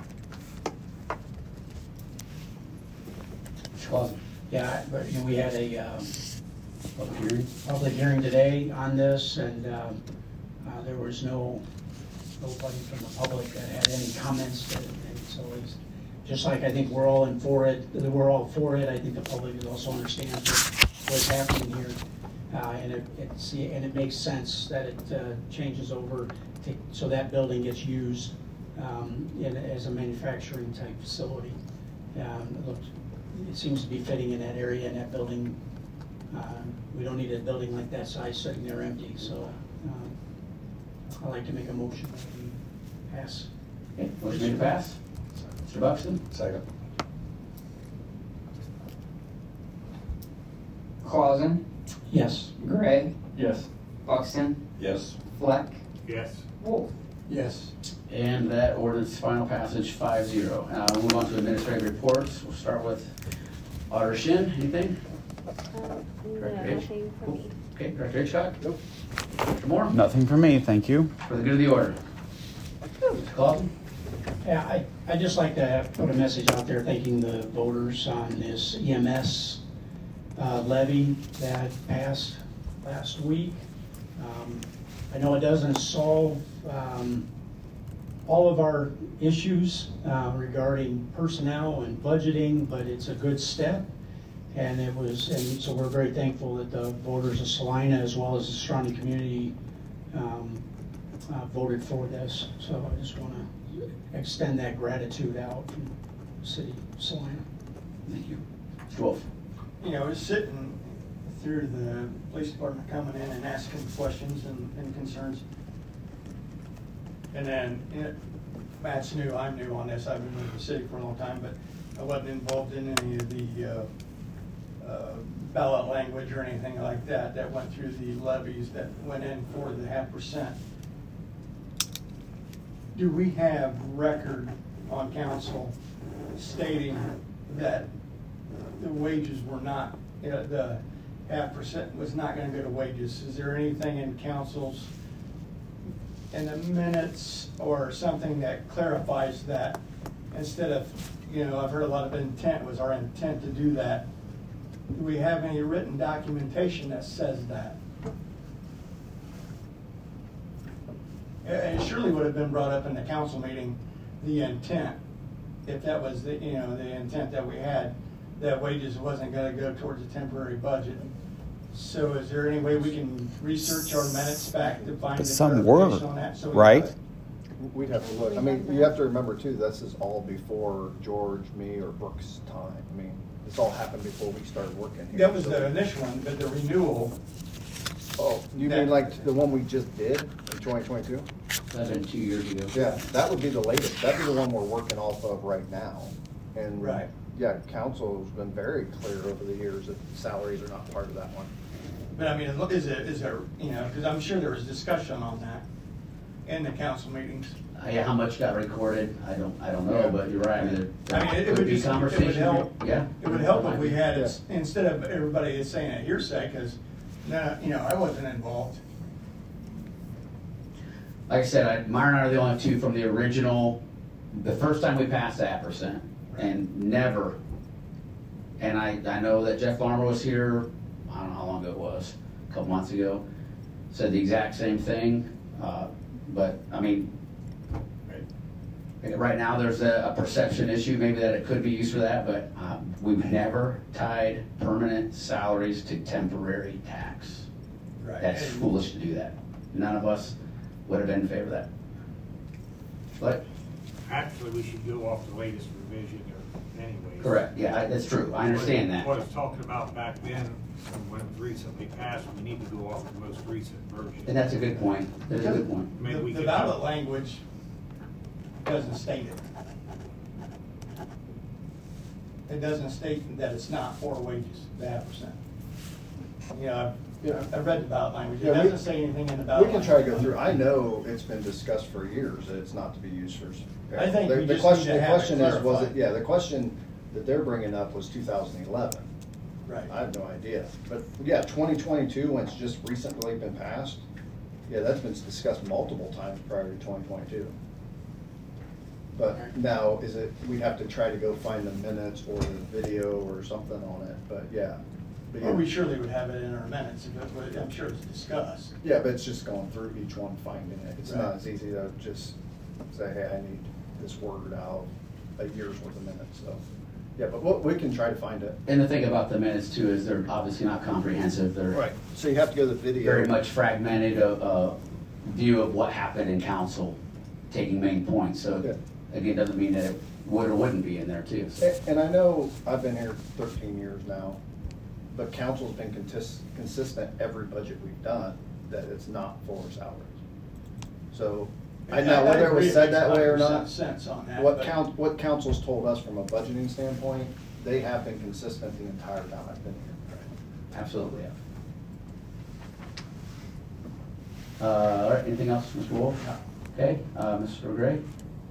Mister Clausen? Yeah, but you know, we had a um, Public hearing. public hearing today on this, and um, uh, there was no, nobody from the public that had any comments, and and so it's, just like I think we're all in for it, we're all for it, I think the public is also understands what- what's happening here. Uh, And it, it's, and it makes sense that it uh, changes over, to- so that building gets used um, in, as a manufacturing type facility. Um, It looks, it seems to be fitting in that area, and that building, uh, we don't need a building like that size sitting there empty, so um, I'd like to make a motion that we pass. Okay, motion made to pass. Mister Buxton? Second. Clausen, Yes. Gray, Yes. Buxton, Yes. Fleck, Yes. Wolf. Yes. And that ordinance final passage five zero. Uh, we'll move on to administrative reports. We'll start with Auditor Shin. Anything? Uh, no, Director H? nothing for me. Okay, Director Hitchcock? Nope. Mister Moore? Nothing for me, thank you. For the good of the order. Mister Clausen? Yeah, I, I'd just like to have, put a message out there thanking the voters on this E M S uh, levy that passed last week. Um, I know it doesn't solve um, all of our issues uh, regarding personnel and budgeting, but it's a good step. And it was, and so we're very thankful that the voters of Salina, as well as the surrounding community, um, uh, voted for this. So I just want to extend that gratitude out from the city of Salina. Thank you. Mister Wolf? You know, just sitting through the police department coming in and asking questions and, and concerns. And then, you know, Matt's new, I'm new on this, I've been with the city for a long time, but I wasn't involved in any of the uh, uh, ballot language or anything like that that went through the levies that went in for the half percent. Do we have record on council stating that the wages were not, you know, the half percent was not gonna go to wages? Is there anything in council's, in the minutes or something that clarifies that? Instead of, you know, I've heard a lot of intent, was our intent to do that. Do we have any written documentation that says that? It surely would have been brought up in the council meeting, the intent, if that was the, you know, the intent that we had, that wages wasn't gonna go towards a temporary budget. So is there any way we can research our minutes back to find But the some were, clarification on that? So we right? got it? We'd have to look. I mean, you have to remember too, this is all before George, me, or Brooks' time. I mean, this all happened before we started working here. That was So- the initial one, but the renewal, Oh, you mean like the one we just did in twenty twenty-two? That's been two years ago. Yeah, that would be the latest. That'd be the one we're working off of right now. And Right. yeah, council's been very clear over the years that salaries are not part of that one. but I mean, is it, is there, you know, because I'm sure there was discussion on that in the council meetings. Uh, yeah, how much got recorded? I don't, I don't know, Yeah. but you're right. I mean, there I mean, it could would be just, it would conversation. help. Yeah. It would help if we had it, instead of everybody is saying a hearsay, because, no, you know, I wasn't involved. Like I said, I, Myron and I are the only two from the original, the first time we passed that percent, and never. And I, I know that Jeff Farmer was here, I don't know how long ago it was, a couple months ago, said the exact same thing. Uh, but, I mean, Right now, there's a, a perception issue, maybe that it could be used for that, but um, we've never tied permanent salaries to temporary tax. Right. That's And- foolish to do that. None of us would have been in favor of that. But, Actually, we should go off the latest revision or anyways. correct, yeah, I- that's true, I understand that. What I was talking about back then, when it was recently passed, we need to go off the most recent version. And that's a good point, that's a good point. Maybe The we the could- ballot language doesn't state it. It doesn't state that it's not for wages, the half percent. You know, Yeah. I've, I've read the ballot language, it Yeah, we- doesn't say anything in the ballot. We can try to go language. through, I know it's been discussed for years that it's not to be used for. I think The- we the just question- need to The have it question is, was it, clarified. yeah, the question that they're bringing up was two thousand eleven. Right. I have no idea, but yeah, twenty twenty-two, when it's just recently been passed, yeah, that's been discussed multiple times prior to twenty twenty-two. But now, is it, we have to try to go find the minutes or the video or something on it, but yeah. But Well, yeah. we surely would have it in our minutes, if it- but I'm sure it's discussed. Yeah, but it's just going through each one, finding it. It's Right. not as easy to just say, hey, I need this word out, a year's worth of minutes, so. Yeah, but what, we can try to find it. And the thing about the minutes too is they're obviously not comprehensive, they're So you have to go to the video. very much fragmented, a, a view of what happened in council, taking main points, so Yeah. again, doesn't mean that it would or wouldn't be in there too. so. A- And I know, I've been here thirteen years now, but council's been contis- consistent every budget we've done, that it's not for salaries. So, I know whether it agree was said makes that way or one hundred not. percent Sense on that. What but- count, what council's told us from a budgeting standpoint, they have been consistent the entire time I've been here. Absolutely. Uh, all right, anything else, Mister Wolf? Okay, uh, Mister Gray?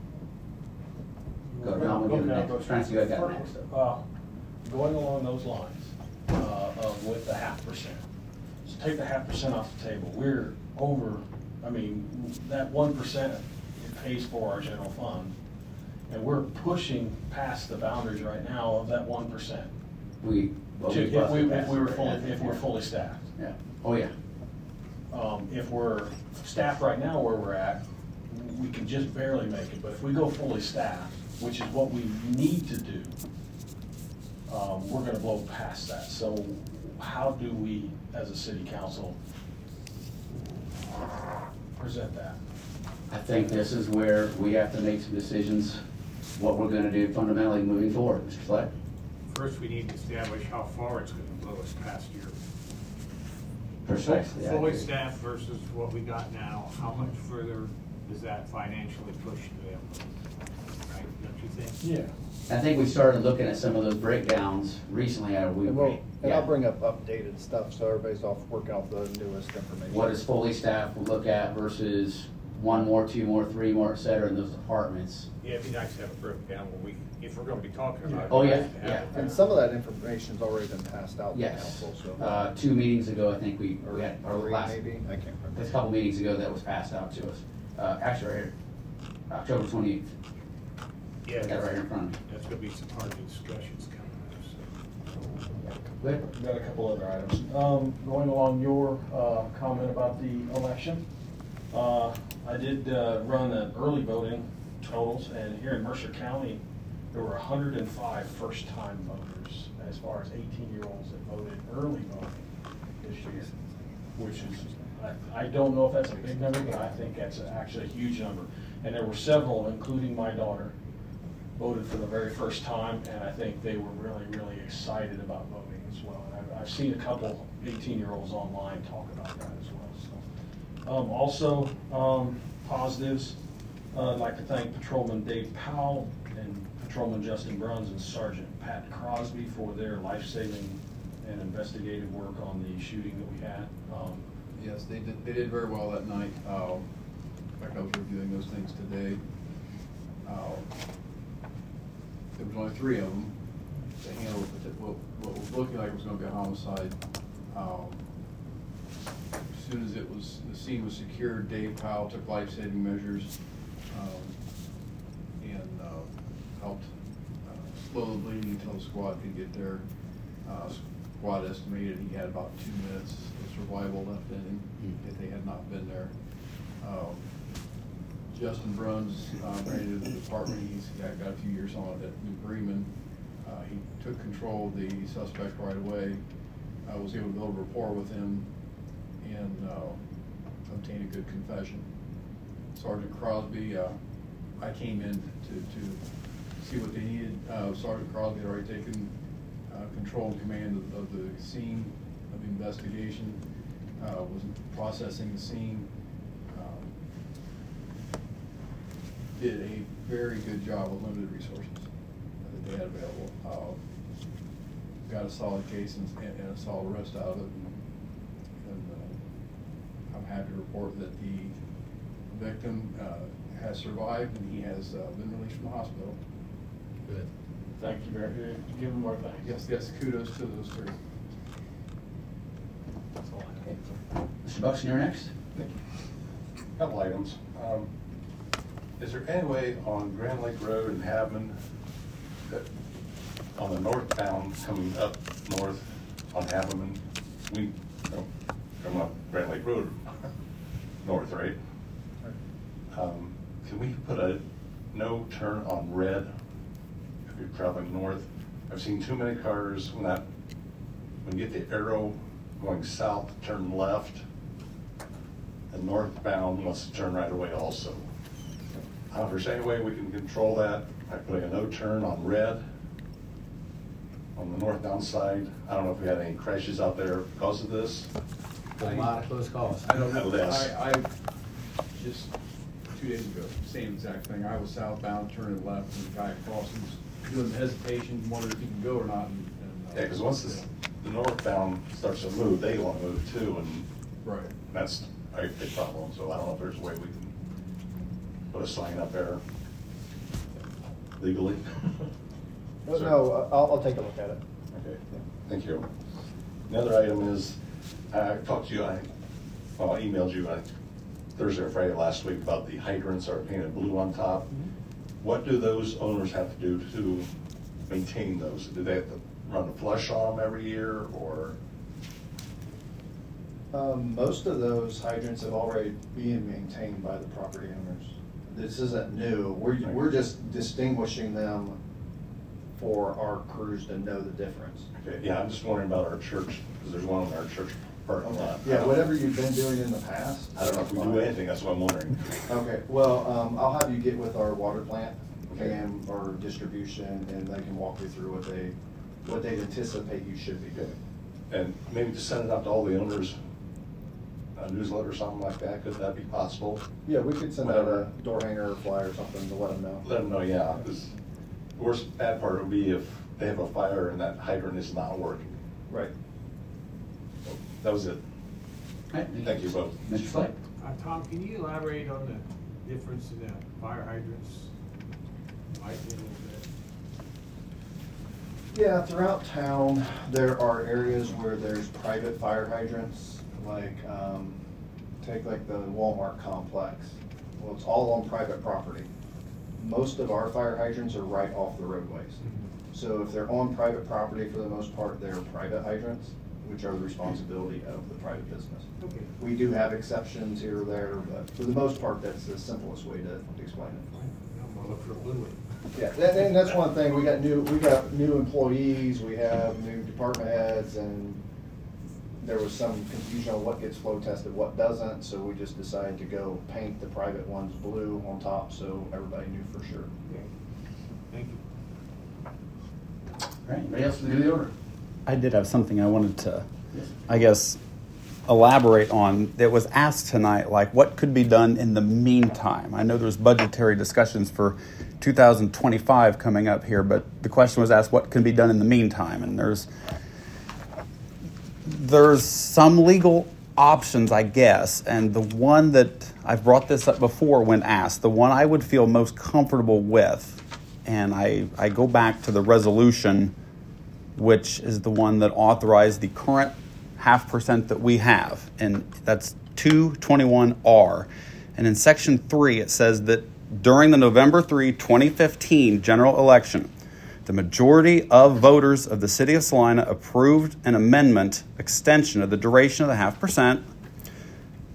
Go, no, we'll get the next, trying to see what I got next. Uh, Going along those lines, uh, of with the half percent. So take the half percent off the table. We're over, I mean, that one percent, it pays for our general fund. And we're pushing past the boundaries right now of that one percent. We, well, To, we if busted we, past if we were it fully, right now. if we're fully staffed. Yeah, oh, yeah. Um, if we're staffed right now where we're at, we can just barely make it, but if we go fully staffed, which is what we need to do, um, we're gonna blow past that. So how do we, as a city council, present that? I think this is where we have to make some decisions, what we're gonna do fundamentally moving forward, Mister Fleck. First, we need to establish how far it's gonna blow us past year. Precisely. I Fully agree. staffed versus what we got now, how much further does that financially push them? Right, don't you think? Yeah. I think we started looking at some of those breakdowns recently, uh, we, And we'll, and I'll yeah. bring up updated stuff, so everybody's off, working off the newest information. What does fully staffed look at versus one more, two more, three more, et cetera, in those departments? Yeah, it'd be nice to have it broken down when we, if we're gonna be talking about it. Oh, we yeah, have to have yeah. it. And some of that information's already been passed out to Yes. council, so. Uh, two meetings ago, I think we, we had, or Three last, maybe, I can't remember. a couple meetings ago that was passed out to us. Uh, actually, right here, October twenty-eighth. Yeah, I got it right here in front of me. that's gonna be some hard discussions coming up, so. Good. Got a couple other items. Um, going along your, uh, comment about the election, uh, I did, uh, run an early voting totals, and here in Mercer County, there were hundred and five first-time voters, as far as eighteen-year-olds that voted early voting this year, which is, I, I don't know if that's a big number, but I think that's actually a huge number. And there were several, including my daughter, voted for the very first time, and I think they were really, really excited about voting as well. And I've, I've seen a couple eighteen-year-olds online talk about that as well, so. Um, also, um, positives, uh, I'd like to thank Patrolman Dave Powell and Patrolman Justin Bruns and Sergeant Pat Crosby for their life-saving and investigative work on the shooting that we had. Um, Yes, they did, they did very well that night. Uh, in fact, I was reviewing those things today. Uh, There was only three of them to handle what, what was looking like it was gonna be a homicide. Um, As soon as it was, the scene was secured, Dave Powell took life-saving measures, um, and, uh, helped, uh, slow the bleeding until the squad could get there. Uh, Squad estimated he had about two minutes of survival left in him if they had not been there. Um, Justin Bruns uh, ran into the department. He's got, got a few years on it at New Bremen. Uh, he took control of the suspect right away. I was able to build rapport with him and uh, obtain a good confession. Sergeant Crosby, uh, I came in to, to see what they needed. Uh, Sergeant Crosby had already taken uh, control and command of, of the scene of the investigation, uh, was processing the scene, um, did a very good job with limited resources that they had available. Uh, got a solid case and, and a solid arrest out of it. And, and uh, I'm happy to report that the victim uh, has survived and he has uh, been released from the hospital. Good. Thank you very much. Give them our thanks. Yes, yes, kudos to those three. That's all I have. Okay. Mister Buxton, you're next. Thank you. Couple items. Um, is there any way on Grand Lake Road in Haveman that on the northbound coming up north on Haveman, we you know, come up Grand Lake Road north, right? Um, can we put a no turn on red if you're traveling north? I've seen too many cars when that when you get the arrow going south, turn left, and northbound wants to turn right away also. I don't know if there's any way we can control that by putting a no turn on red on the northbound side. I don't know if we had any crashes out there because of this. A lot of close calls. I don't know. Less. I, I just two days ago, same exact thing. I was southbound, turning left, and the guy crossing, doing the hesitation, wondering if he can go or not. And, and, uh, Yeah, because once this, the northbound starts to move, they want to move too, and right. that's a big problem. So I don't know if there's a way we can put a sign up there legally. No, no, I'll, I'll take a look at it. Okay, thank you. Another item is, I talked to you, I, well, I emailed you I, Thursday or Friday last week about the hydrants are painted blue on top. Mm-hmm. What do those owners have to do to maintain those? Do they have to run a flush on them every year, or? Um, most of those hydrants have already been maintained by the property owners. This isn't new. We're, we're just distinguishing them for our crews to know the difference. Okay, yeah, I'm just wondering about our church, because there's one in our church parking lot. Yeah, whatever you've been doing in the past. I don't know if we do anything, that's what I'm wondering. Okay, well, um, I'll have you get with our water plant Okay. and our distribution, and they can walk you through what they, what they anticipate you should be doing. And maybe just send it out to all the owners, a newsletter or something like that, could that be possible? Yeah, we could send Whatever. out a door hanger or flyer or something to let them know. Let them know, yeah, because the worst bad part would be if they have a fire and that hydrant is not working. Right. So that was it. All right, Thank you both. Mister Flake? Uh, Tom, can you elaborate on the difference in the fire hydrants? Might be a little bit. Yeah, throughout town, there are areas where there's private fire hydrants, like, um, take like the Walmart complex. Well, it's all on private property. Most of our fire hydrants are right off the roadways. So if they're on private property, for the most part, they're private hydrants, which are the responsibility of the private business. Okay. We do have exceptions here or there, but for the most part, that's the simplest way to explain it. I'm gonna look for a blue one. Yeah, that, and that's one thing, we got new, we got new employees, we have new department heads, and there was some confusion on what gets flow tested, what doesn't, so we just decided to go paint the private ones blue on top, so everybody knew for sure. Okay. Thank you. All right, anybody else to do the order? I did have something I wanted to, I guess, elaborate on that was asked tonight, like what could be done in the meantime. I know there's budgetary discussions for two thousand twenty-five coming up here, but the question was asked, what can be done in the meantime? And there's there's some legal options, I guess, and the one that I've brought this up before when asked, the one I would feel most comfortable with, and I, I go back to the resolution, which is the one that authorized the current half percent that we have, and that's two twenty-one R. And in section three, it says that during the November third, twenty fifteen general election, the majority of voters of the city of Salina approved an amendment extension of the duration of the half percent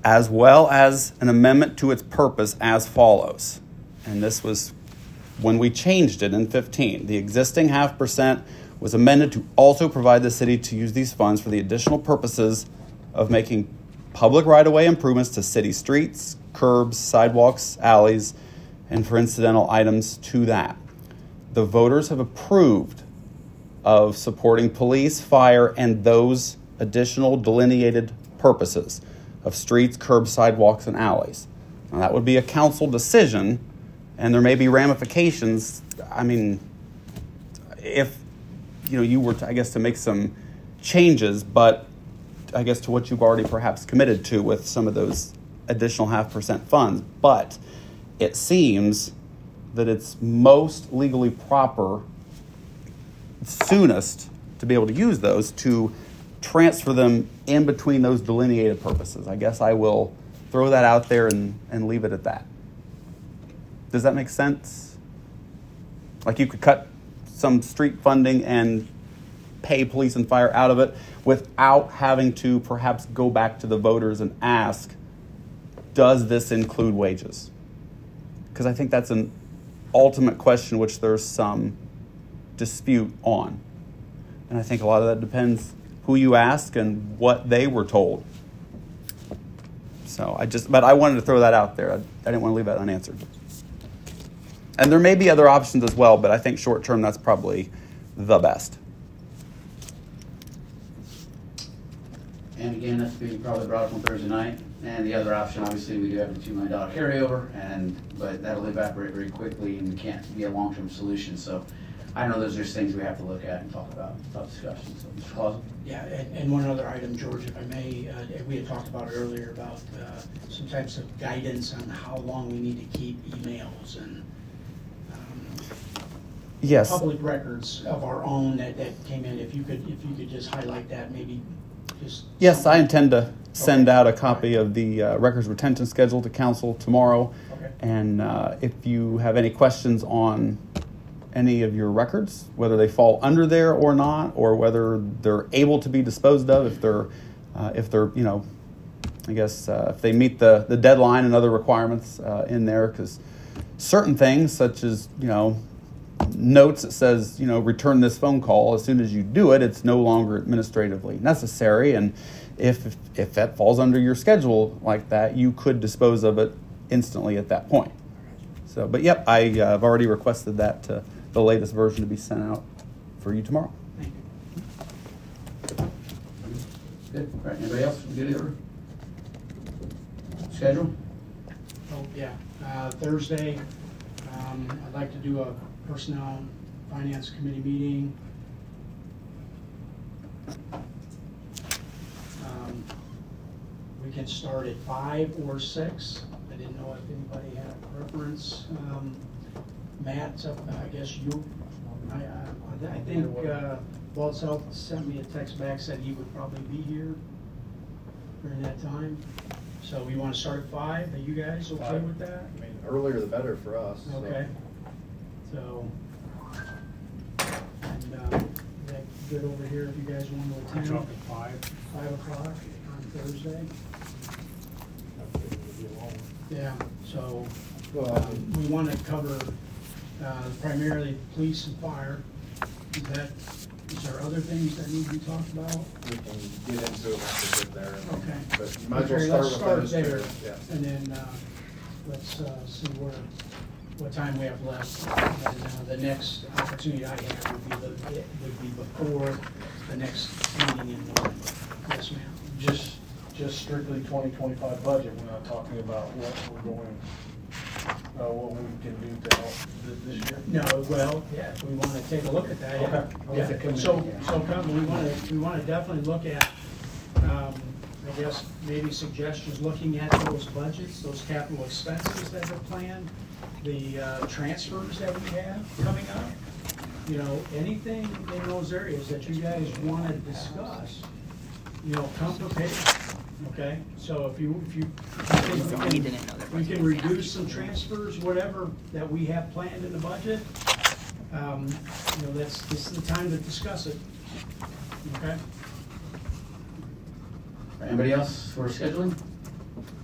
as well as an amendment to its purpose as follows. And this was when we changed it in fifteen. The existing half percent was amended to also provide the city to use these funds for the additional purposes of making public right-of-way improvements to city streets, curbs, sidewalks, alleys, and for incidental items to that. The voters have approved of supporting police, fire, and those additional delineated purposes of streets, curbs, sidewalks, and alleys. Now, that would be a council decision, and there may be ramifications. I mean, if you know you were, to, I guess, to make some changes, but I guess to what you've already perhaps committed to with some of those additional half percent funds. But it seems that it's most legally proper, soonest to be able to use those to transfer them in between those delineated purposes. I guess I will throw that out there and, and leave it at that. Does that make sense? Like you could cut some street funding and pay police and fire out of it without having to perhaps go back to the voters and ask, does this include wages? Because I think that's an ultimate question which there's some dispute on. And I think a lot of that depends who you ask and what they were told. So I just, but I wanted to throw that out there. I, I didn't want to leave that unanswered. And there may be other options as well, but I think short term that's probably the best. And again, that's being probably brought up on Thursday night. And the other option, obviously, we do have the two million dollars carryover, and but that'll evaporate very quickly, and we can't be a long-term solution. So I know those are just things we have to look at and talk about, tough discussions. So, Mister Clausen? Yeah, and, and one other item, George, if I may, uh, we had talked about earlier about uh, some types of guidance on how long we need to keep emails and um, yes. public records of our own that, that came in. If you could, if you could just highlight that, maybe just. Yes, I intend to send okay. out a copy of the uh, records retention schedule to council tomorrow. Okay. And uh, if you have any questions on any of your records, whether they fall under there or not, or whether they're able to be disposed of, if they're, uh, if they're, you know, I guess uh, if they meet the, the deadline and other requirements uh, in there, because certain things such as, you know, notes that says, you know, return this phone call, as soon as you do it, it's no longer administratively necessary. And if if that falls under your schedule like that, you could dispose of it instantly at that point. So, but yep, I, uh, I've already requested that to the latest version to be sent out for you tomorrow. Thank you. Good. All right. Anybody else? Good order? Schedule? Oh, yeah. Uh, Thursday, um, I'd like to do a personnel finance committee meeting. Um, we can start at five or six. I didn't know if anybody had a preference. Um, Matt, uh, I guess you, I, I, I think uh, Walt South sent me a text back, said he would probably be here during that time. So we want to start at five. Are you guys okay five. with that? I mean, earlier the better for us. Okay. So, and uh, is that good over here if you guys want to attend? Talk at five. Five o'clock on Thursday. Yeah. So Well, um, we want to cover uh, primarily police and fire. Is that? Is there other things that need to be talked about? we can get into it once we get there. Okay. But you might Okay, as well let's start with start there, those two. Yeah. and then uh, let's uh, see where, what time we have left. And uh, the next opportunity I have would be the, it would be before the next meeting in November. Yes, ma'am. Just, just strictly twenty twenty-five budget, we're not talking about what we're going, uh, what we can do to help th- this year? No, well, yeah, if we want to take a look at that. yeah. Okay. Yeah. So, so come, we want to, we want to definitely look at, um, I guess, maybe suggestions, looking at those budgets, those capital expenses that are planned, the uh, transfers that we have coming up. You know, anything in those areas that you guys want to discuss, you know, come prepared. Okay, so if you, if you, if you think we can, we can reduce some transfers, whatever that we have planned in the budget, um, you know, that's, this is the time to discuss it. Okay? Anybody else for scheduling?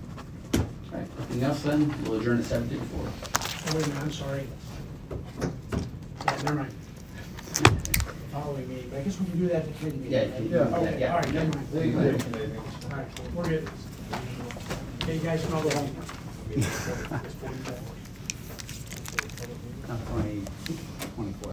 Anything else then? We'll adjourn at seven fifty-four. Oh, wait a minute, I'm sorry. Yeah, never mind. Following meeting, I guess we can do that at the committee meeting. Yeah, right? you can do that, Okay, yeah. all right, never mind. They can do it. All right, we're good. Okay, you guys can all go home. Twenty, twenty-four.